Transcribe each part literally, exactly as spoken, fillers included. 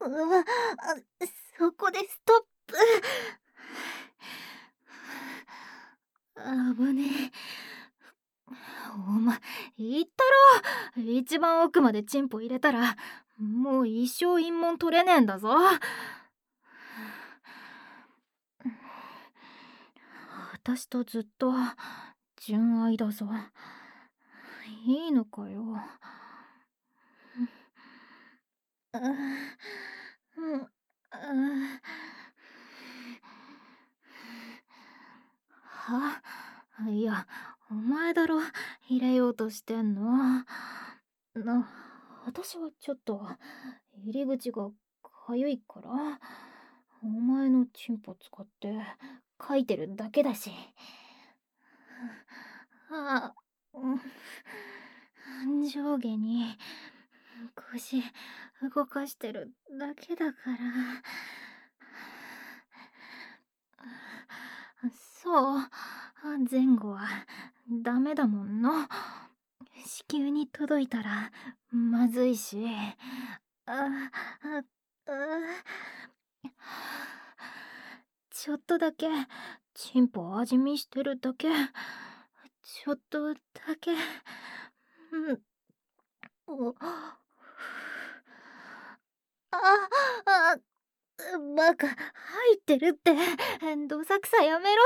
うわ、あ、そこでストップ。あぶねえ。お前、言ったろ、一番奥までチンポ入れたらもう一生陰門取れねえんだぞ。私とずっと純愛だぞ。いいのかよ。うん、うん、はいや、お前だろ入れようとしてんの。な、私はちょっと入り口がかゆいから、お前のチンポ使って書いてるだけだし。あ、うん、上下に腰動かしてるだけだから。そう、前後はダメだもんの。子宮に届いたらまずいし。あ、あ、あ、ちょっとだけチンポ味見してるだけ。ちょっとだけ。うん。おああ、バカ、入ってるって。どさくさやめろ。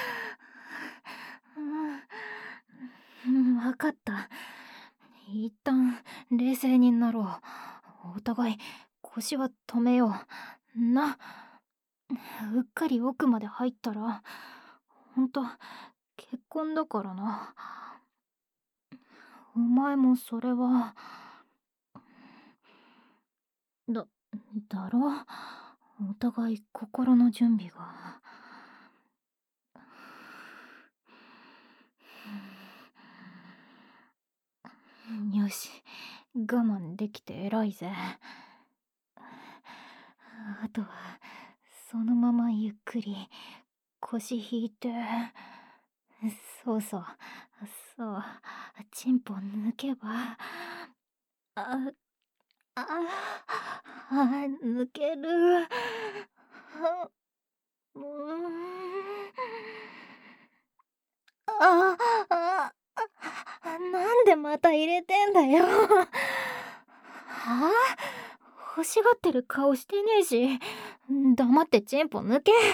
うん、分かった。一旦冷静になろう。お互い腰は止めような。うっかり奥まで入ったらほんと結婚だからな。お前もそれはだだろ。お互い心の準備が。よし、我慢できて偉いぜ。あとはそのままゆっくり腰引いて。そうそう、そう、チンポ抜けば。あ、あ、あ、抜ける。うーん。ああ、あ、なんでまた入れてんだよ。はあ、欲しがってる顔してねえし、黙ってチンポ抜け。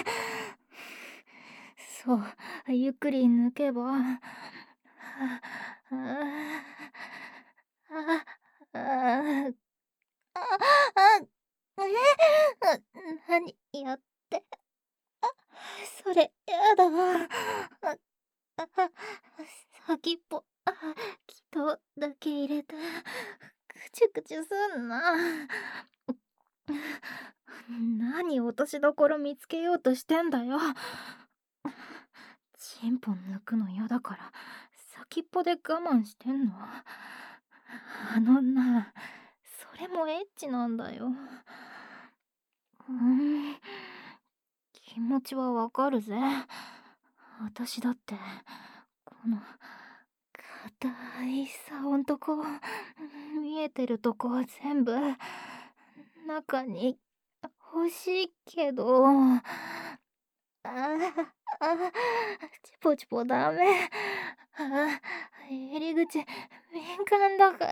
そう、ゆっくり抜けば。ああ、ああ、ああ、え、何やって。それやだ。あ、あ、先っぽ、あ、気筒だけ入れて、くちゅくちゅすんな。何落としどころ見つけようとしてんだよ。チンポ抜くの嫌だから先っぽで我慢してんの。あのな、それもエッチなんだよ。うん、気持ちはわかるぜ。私だってこの硬い竿んとこ、見えてるとこ全部中に欲しいけど。ああ、あ、チポチポダメ。あ、入り口敏感だから。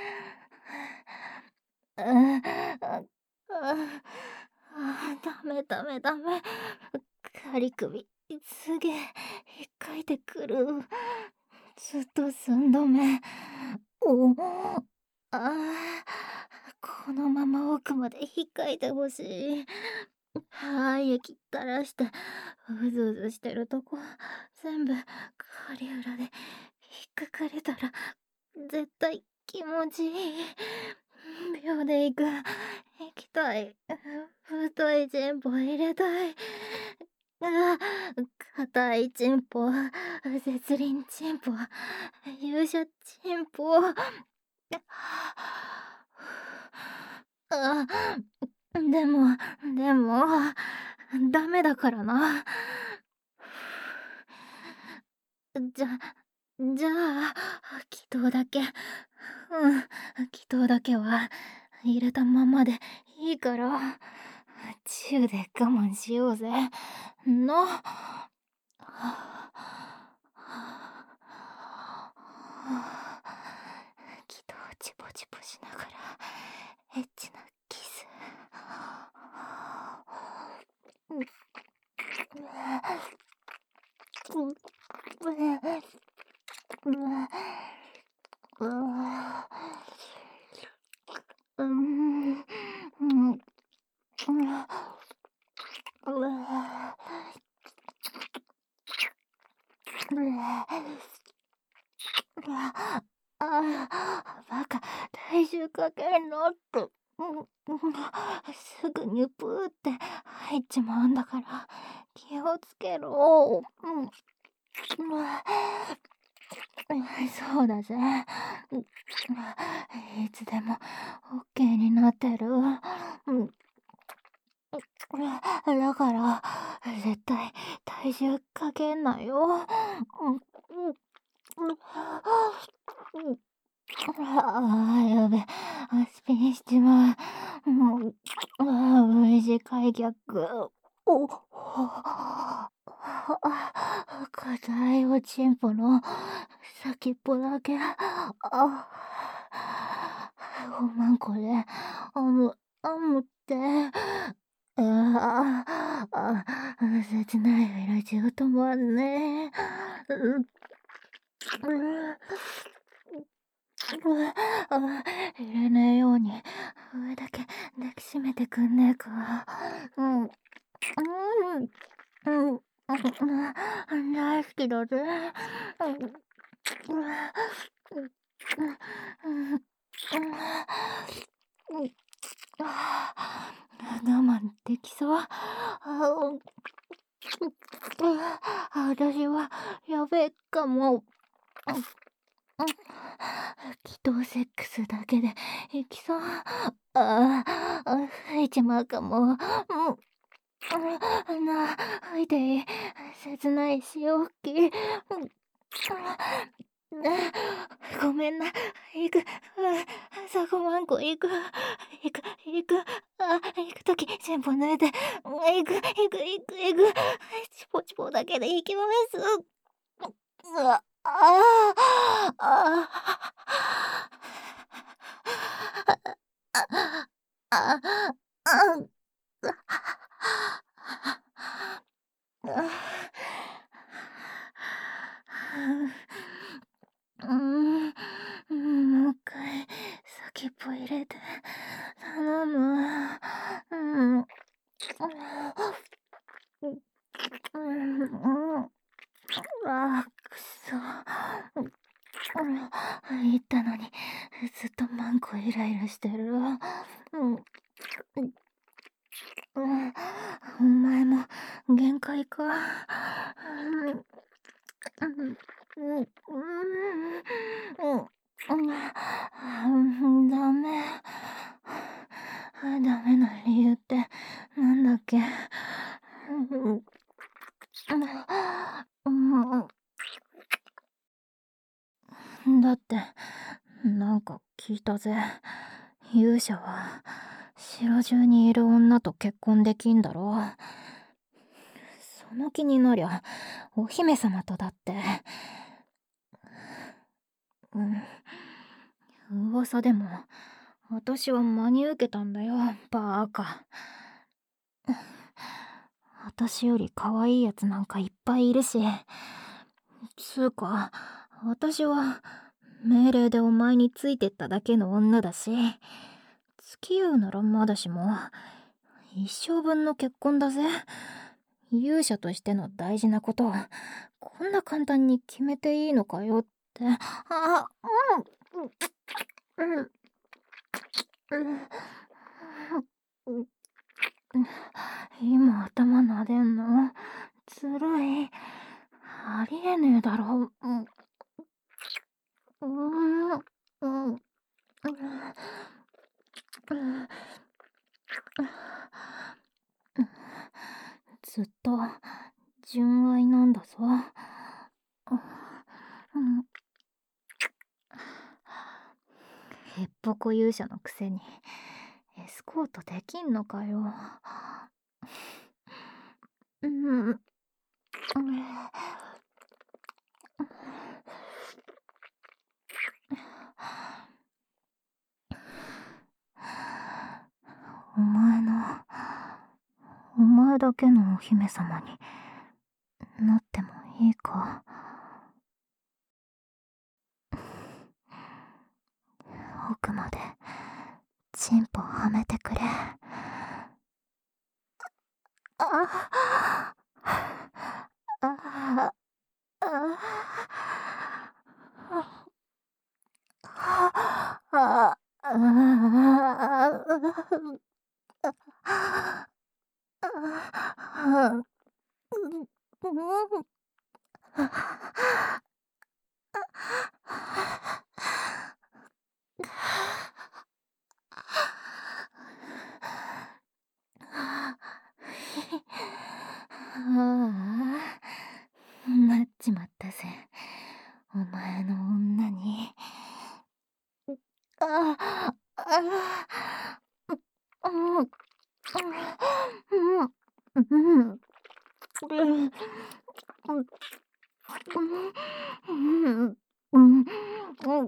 ああ、あ、あ、ダメダメダメ。仮首すげえ引っかいてくる。ずっと寸止め。おああ、このまま奥まで引っかいてほしい。はい、液垂らしてうずうずしてるとこ全部狩裏で引っかかれたら絶対気持ちいい。秒でいく。行きたい。太いチンポ入れたい。あ、硬いチンポ、絶倫チンポ、勇者チンポ。あ、でもでもダメだからな。じゃじゃあ祈祷だけ。うん、祈祷だけは入れたままでいいから、チューで我慢しようぜ。の。気とチポチポしながらエッチなキス。うん、うん、あ、バカ、体重かけんのって。うんうん、すぐにプーって入っちまうんだから気をつけろ。うん。そうだぜ。いつでもオッケーになってる。うん。だから、絶対体重かけんなよ。うん、うん、うん。ああ、やべ、あ、スピンしちまう。うん、ああ、V 字開脚。お、あ、硬いおちんぽの先っぽだけ。あ、ごめん、これ、あむ、あむって。ああ、あ、切ないラジオ止まんねえ。うん。うん。あ、入れねえように上だけ抱きしめてくんねえか。うん。うん。うん。うん。大好きだぜ。うん。うん。うん。うん。我慢できそう。あ、うん。私はやべえかも。気とセックスだけでいきそう。ああ、吹いちまうかも。うん。な、吹いていい。切ない潮吹き。うん。ごめんな。行く。朝ごはんこ行く。行く、行く。あ、行くとき、全部脱いで。行く、行く、行く、行く。チポチポだけで行きます。うわ、ああ、ああ、ああ、あうん、うん、もう一回先っぽ入れて頼む。うん、うん、うん、あ、くそ。うん、言ったのにずっとマンコイライラしてる。うん、うん、お前も限界か。うん、うん、うん、うん、うん、ダメ。ダメな理由ってなんだっけ。うん、うん、だってなんか聞いたぜ。勇者は城中にいる女と結婚できんだろ。その気になりゃお姫様とだって。うん、噂でも私は真に受けたんだよ、バーカ。私より可愛いやつなんかいっぱいいるし。つうか、私は命令でお前についてっただけの女だし、付き合うならまだしも、一生分の結婚だぜ。勇者としての大事なことをこんな簡単に決めていいのかよって。あ、うん、うん、うん、うん、今頭撫でんのずるい。ありえねえだろ。うん、うん、うん、うん、うん、ずっと純愛なんだぞ。うん、へっぽこ勇者のくせにエスコートできんのかよ。うん。うん。お前の、お前だけのお姫様になってもいいか。奥までチンポはめてくれ。あああああああ、なっちまったぜ。お前の女に。ああ、ああ、うん、うん、うん、うん、うん、うん、うん、うん、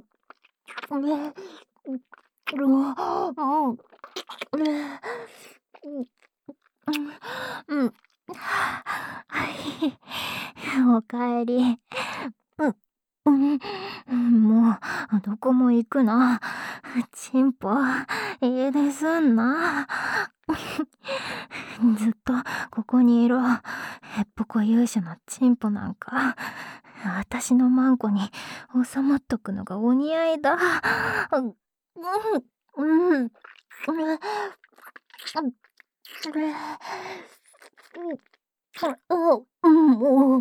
うん、はい、おかえり。うん、うん、もう、どこも行くな。チンポ、家出すんな。ずっとここにいろ。へっぽこ勇者のチンポなんか、私のマンコに収まっとくのがお似合いだ。うん、うん、うん、うん、もう、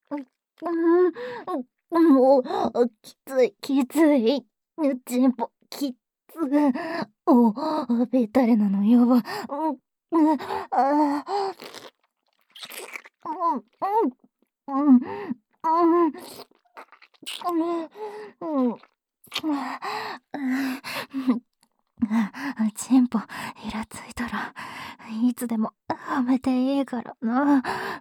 うん、もう、きつい、きつい。チンポ、きつ。お、ベタレなのよ。うん、うん、ああ、うん、うん、うん、うん、うん、うん、チンポ、イラついたらいつでもはめていいからな。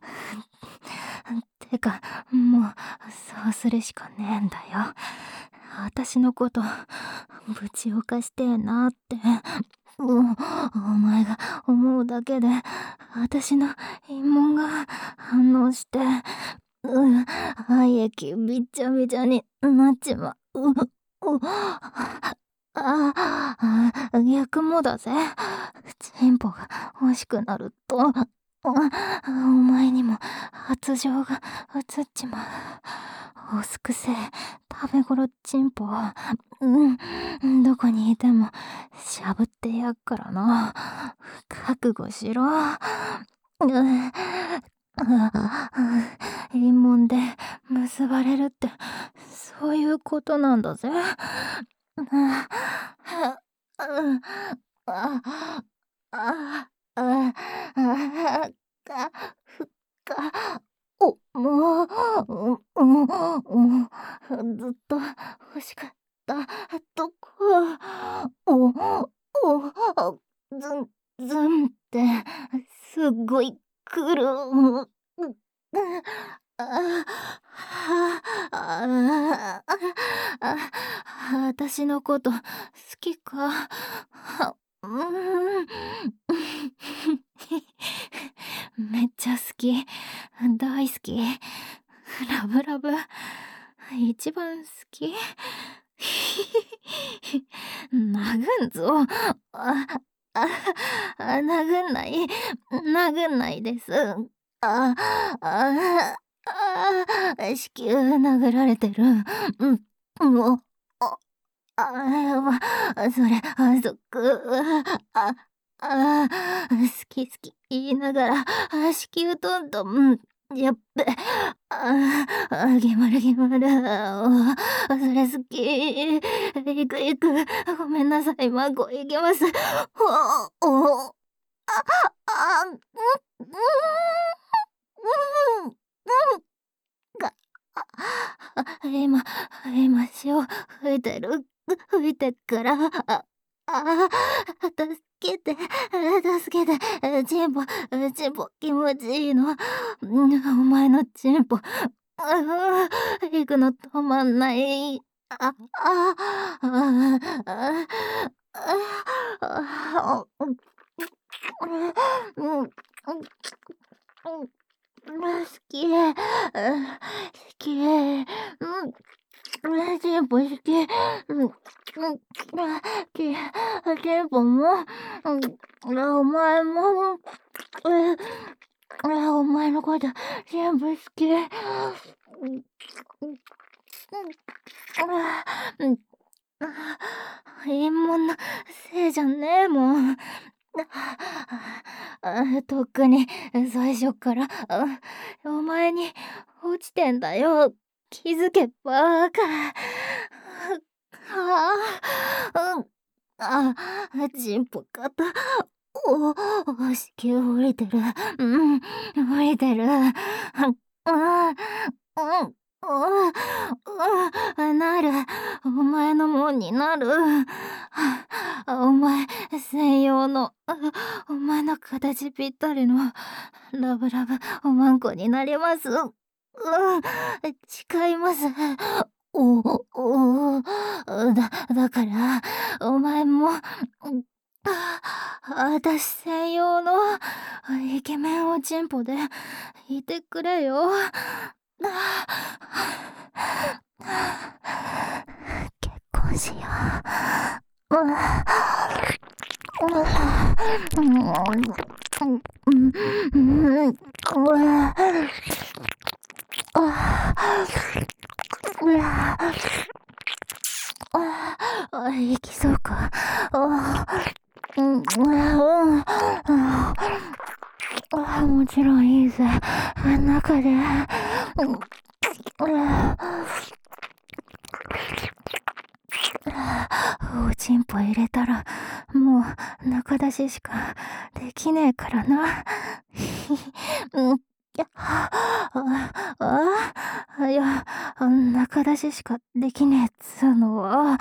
てか、もうそうするしかねえんだよ。私のことぶちおかしてえなって、もうお前が思うだけで私の陰謀が反応して、うん、愛液びっちゃびちゃになっちまう。う、う、ああ、逆もだぜ。チンポが欲しくなると、あ、お前にも発情が移っちまう。おすくせえ、食べ頃チンポ。うん、どこにいてもしゃぶってやっからな。覚悟しろ。うん、陰謀で結ばれるってそういうことなんだぜ。うん、あああああかふかおもう、うん、ずっと欲しかったとこ。おおずんずんってすっごいくる。う、ああ、ああ、私のこと好きか。うん。めっちゃ好き。大好き。ラブラブ。一番好き。殴んぞ。あ、あ、殴んない。殴んないです。あ、あ、あ、子宮殴られてる。うん、もう、あ、ああ、それ、あ、そっく、あ、あ、好き好き言いながら、あ、子宮トントン、やっべ、あ、あ、決まる決まる、あ、それ好き、行く行く、ごめんなさい、まご行きます。お、お、あ、あ、うん、うん、うん、うん、が、あ、今、今、潮吹いてる。吹いてっから、あ、あ、た、 けて、助けて、チンポ、チンポ気持ちいいの。お前のチンポ、行くの止まんない。あ、あ、あ、あ、あ、あ、うん、うん、うん、好き。好き。うん。全部好き。うん。うん。き、全部も、うん。お前も、うん。お前のこと全部好き。うん。うん。うん。陰謀のせいじゃねえもん。あ、特に最初からあお前に落ちてんだよ。気づけバカ。ああ、うん。あ、チンポ肩。おお、子宮降りてる。うん、降りてる。うん、うん、うん。うん、なる。お前のもんになる。お前専用の、お前の形ぴったりのラブラブおまんこになります。うん、誓います。おお、おだ、だから、お前も、あたし専用のイケメンおちんぽでいてくれよ。結婚しよう。うんうんうんあ、行きそうか。あ、うん、うん、あ、もちろんいいぜ。中で。うんおちんぽ入れたらもう中出ししかできねえからな。うん、いや、あああいや、中出ししかできねえっつうのは、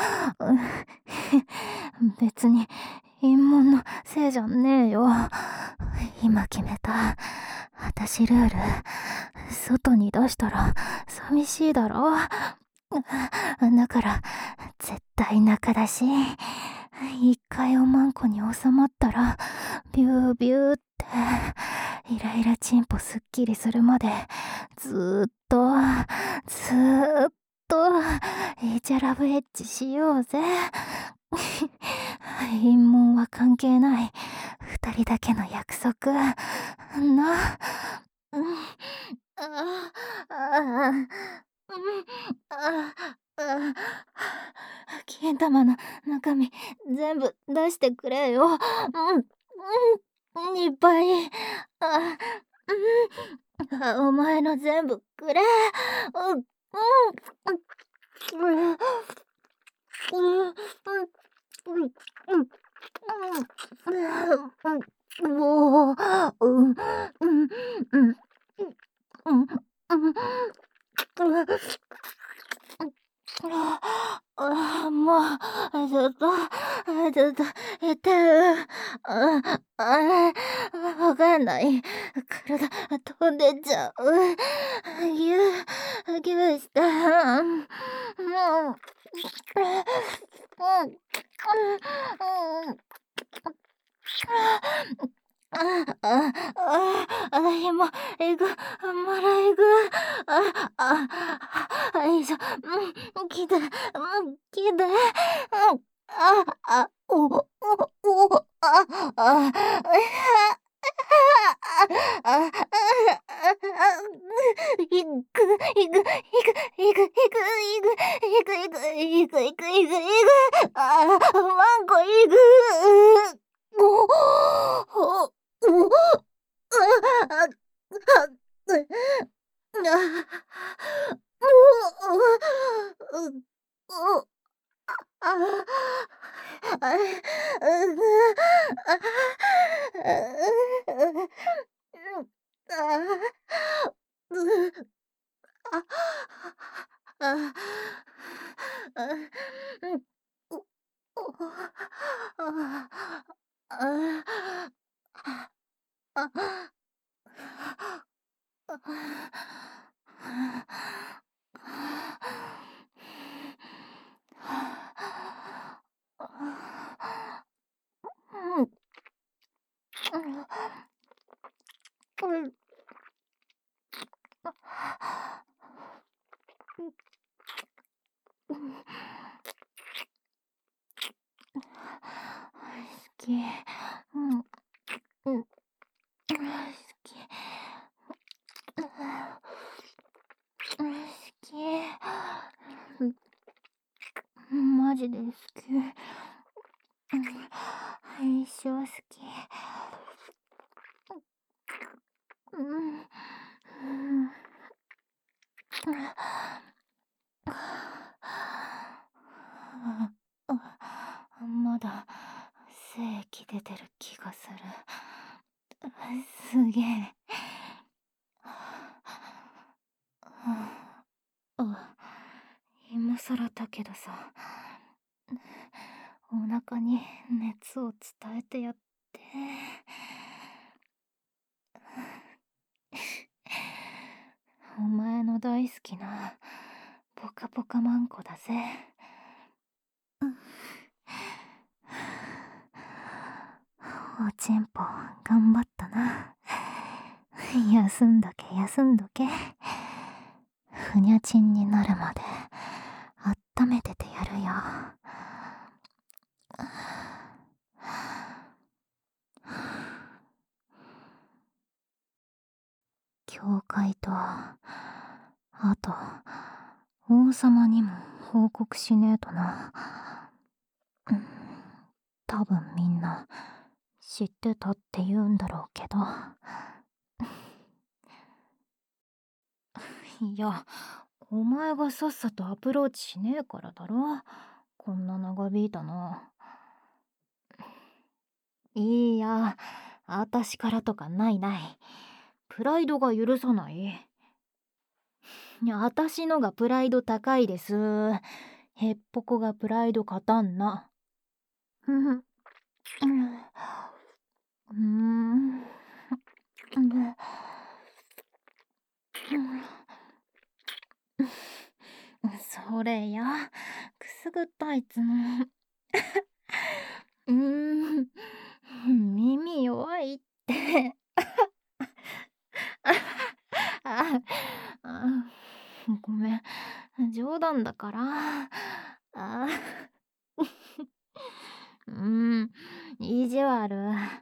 別に陰謀のせいじゃねえよ。今決めた私ルール、外に出したら寂しいだろ。だから絶対中だし、一回おまんこに収まったらビュービューってイライラチンポすっきりするまでずーっとずーっとイチャラブエッチしようぜ。陰謀は関係ない二人だけの約束な。うん、ああ、うん、ああ、金玉の中身全部出してくれよ。うん、うん、いっぱい。あ、うん、あ、お前の全部くれ。うん、うん、うん、うん、うん、うん、うん、うん、もう、うん、うん、うん、うん、うん、うん、ああ、もう、ちょっと、ちょっと、痛い。ああ、わかんない。体飛んでっちゃう。ぎゅう、ぎゅうした。うん、うん、うん、うん。ああ、ああ、あ、ひも、えぐ、まらえぐ、あ、あ、あ、よいしょ、うん、きて、うん、きて、うん、あ、あ、お、お、お、あ、あ、あ、あ、あ、いく、いく、いく、いく、いく、いく、いく、いく、いく、いく、いく、いく、あ、マンゴいく、お、お、お、あ、あ、 好き。うん。うん。好き。好き。うん、マジで好き。一生好き。うん。まだ精液出てる気がする。すげえ。あ、今更だけどさ、お腹に熱を伝えてやって。お前の大好きなポカポカマンコだぜ。おちんぽ頑張ったな。休んどけ休んどけ。ふにゃちんになるまであっためててやるよ。教会と、あと王様にも報告しねえとな。うん、多分みんな知ってたって言うんだろうけど。いや、お前がさっさとアプローチしねえからだろ。こんな長引いたの。いや、あたしからとかないない。プライドが許さない。あたしのがプライド高いです。へっぽこがプライド勝たんな。うん。うーん。それや、くすぐったいつの。うーん。耳弱いって。ああ、ごめん。冗談だから。あうーん、意地悪。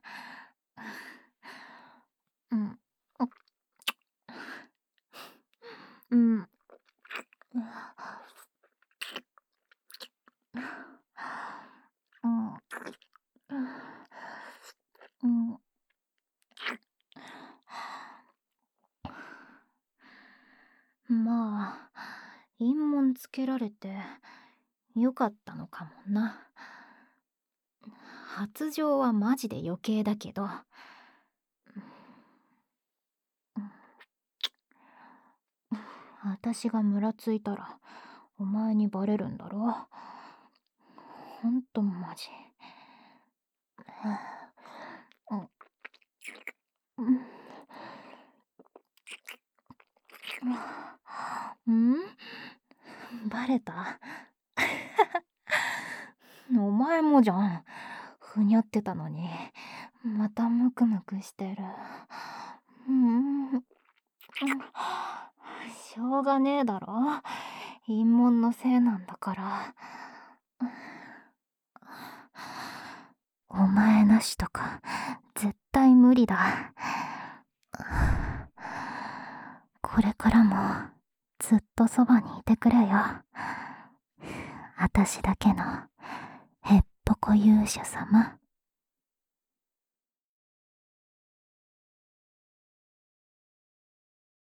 うん。うん。うん。うん。まあ、陰紋つけられてよかったのかもな。発情はマジで余計だけど。私がムラついたらお前にバレるんだろ。ほんとマジ。うん。うん？バレた？お前もじゃん。ふにゃってたのに、またムクムクしてる。うん。しょうがねえだろ。陰紋のせいなんだから。お前なしとか絶対無理だ。これからもずっとそばにいてくれよ。あたしだけのへっぽこ勇者様。